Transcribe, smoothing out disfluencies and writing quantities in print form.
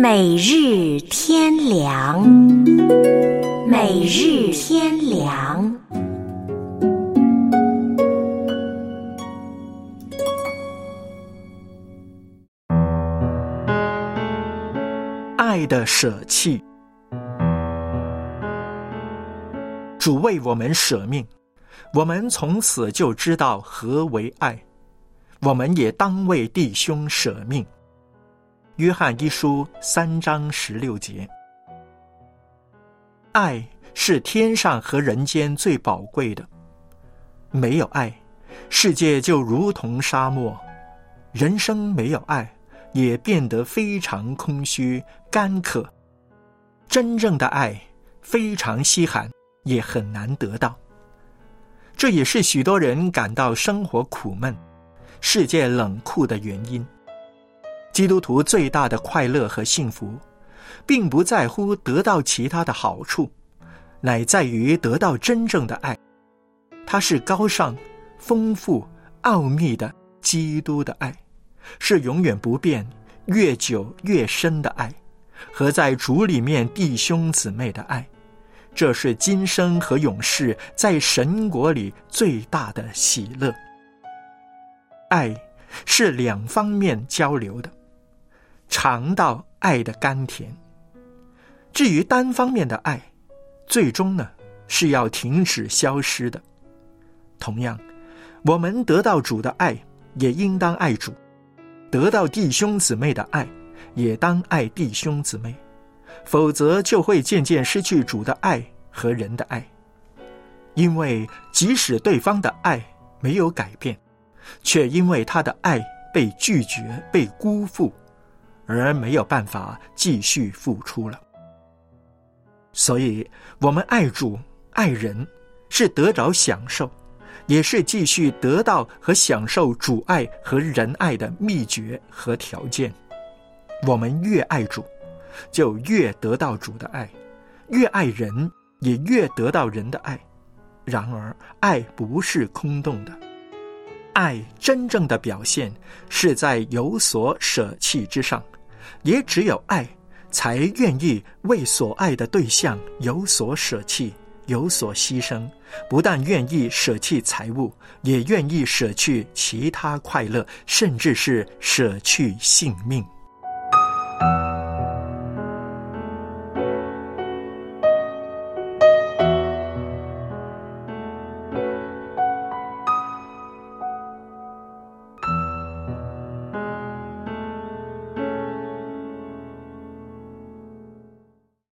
每日天良，每日天良。 爱的舍弃。主为我们舍命，我们从此就知道何为爱。我们也当为弟兄舍命。约翰一书3章16节。爱是天上和人间最宝贵的，没有爱，世界就如同沙漠，人生没有爱，也变得非常空虚干渴。真正的爱非常稀罕，也很难得到。这也是许多人感到生活苦闷、世界冷酷的原因。基督徒最大的快乐和幸福，并不在乎得到其他的好处，乃在于得到真正的爱。它是高尚、丰富、奥秘的基督的爱，是永远不变、越久越深的爱，和在主里面弟兄姊妹的爱。这是今生和永世在神国里最大的喜乐。爱是两方面交流的，尝到爱的甘甜。至于单方面的爱，最终呢，是要停止消失的。同样，我们得到主的爱，也应当爱主；得到弟兄姊妹的爱，也当爱弟兄姊妹。否则就会渐渐失去主的爱和人的爱。因为即使对方的爱没有改变，却因为他的爱被拒绝、被辜负，而没有办法继续付出了。所以我们爱主、爱人，是得着享受，也是继续得到和享受主爱和人爱的秘诀和条件。我们越爱主，就越得到主的爱，越爱人，也越得到人的爱。然而，爱不是空洞的，爱真正的表现是在有所舍弃之上，也只有爱才愿意为所爱的对象有所舍弃，有所牺牲，不但愿意舍弃财物，也愿意舍去其他快乐，甚至是舍去性命。